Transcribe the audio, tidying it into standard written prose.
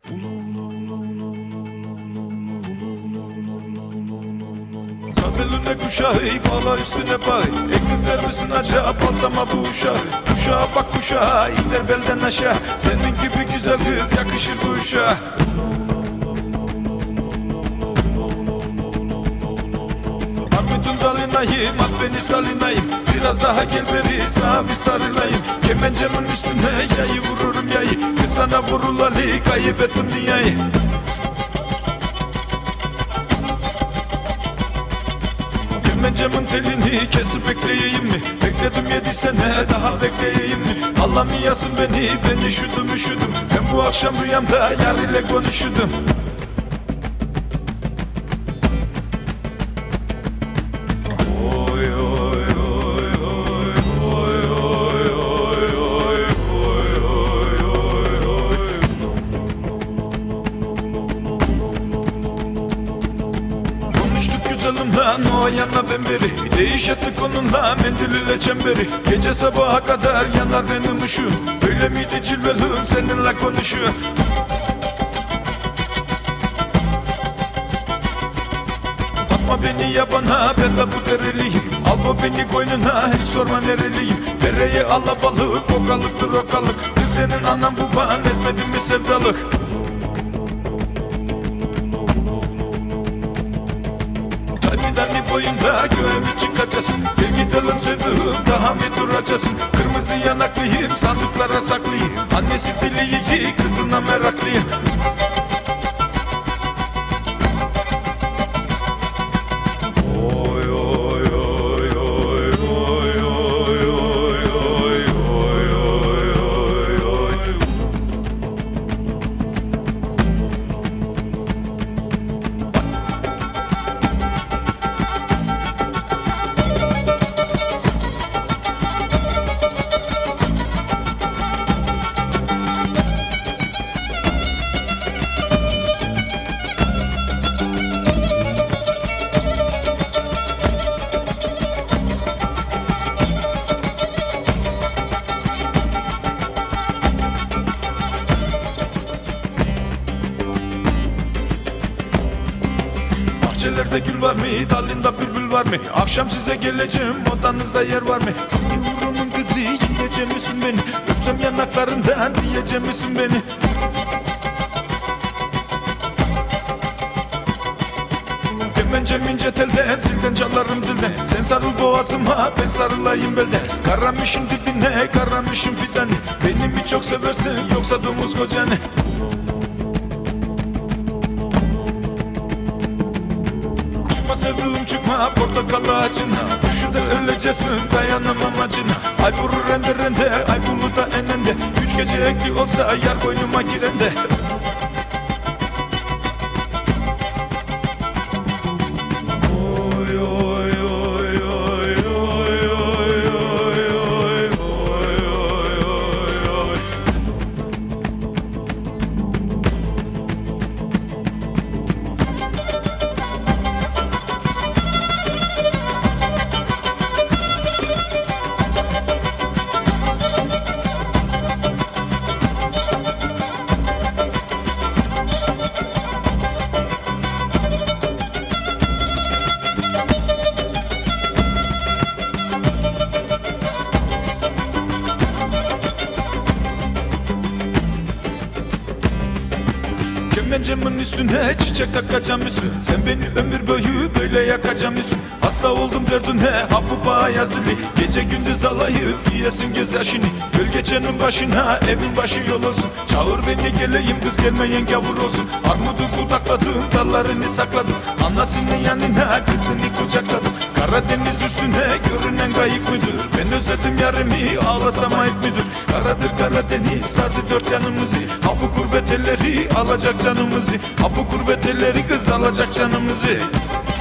Sabelüne kuşağı, bağla üstüne bay. Ekizler misin acaba, balsama bu uşağı. Kuşağa bak kuşağa, iner belden aşağı. Senin gibi güzel kız yakışır bu uşağa. Armudun dalinayım, at beni salinayım. Biraz daha gel beri, sağa bir sarılayım. Kemencemin üstüne yayı vururum yayı. Kız sana vurulalı, kaybettim dünyayı. Kemencemin telini kesip bekleyeyim mi? Bekledim 7 sene, daha bekleyeyim mi? Allah mı yasın beni, ben üşüdüm. Ben bu akşam rüyamda yar ile konuşudum. Güzelimden o yana ben beri değiş ettik onunla mendil ile çemberi. Gece sabaha kadar yanar benim ışığım. Öyle miydi cilvelüm seninle konuşuyor. Atma beni yabana, ben de bu dereliyim. Al bu beni koynuna, hiç sorma nereliyim. Dereye alabalık, okalıktır okalık. Kız senin anan baban etmedin mi sevdalık? Kalbidani boyunda göğe çıkacağız. Gel gidelim sevduğum, daha mı duracağız? Kırmızı yanaklıyım, sandıklara saklıyım. Annesi dili iyi, kızına meraklıyım. Bahçelerde gül var mı? Dalında bülbül var mı? Akşam size geleceğim, odanızda yer var mı? Senin vurumun kızı, yiyecek misin beni? Öpsem yanaklarından diyecek misin beni? Kemencem ince telden, zilden çalarım zilden. Sen sarıl boğazıma, ben sarılayım belden. Karamışın dibine, karamışın fidanı. Beni mi çok seversin, yoksa domuz kocanı? Sevduğum çıkma portakal ağacına. Üşüde ölecesin, dayanamam acına. Ay vurur rende rende, ay buluda enende. 3 gece ekli olsa yar koynuma girende. Kemencemin üstüne çiçek takacağım mısın? Sen beni ömür boyu böyle yakacağım mısın? Hasta oldum derdine, ha bu bağ yazılı. Gece gündüz alayıp yiyesin gözyaşını. Gölgecenin başına, evin başı yol olsun. Çağır beni geleyim, kız gelmeyen gavur olsun. Armudu budakladım, dallarını sakladım. Anasının yanına, kızını kucakladım. Karadeniz üstüne görünen kayık müdür? Ben özledim yarimi, ağlasam ayıp müdür? Karadır Karadeniz, sardı dört yanımızı. Ha bu gurbet elleri alacak canımızı. Ha bu gurbet elleri kız alacak canımızı.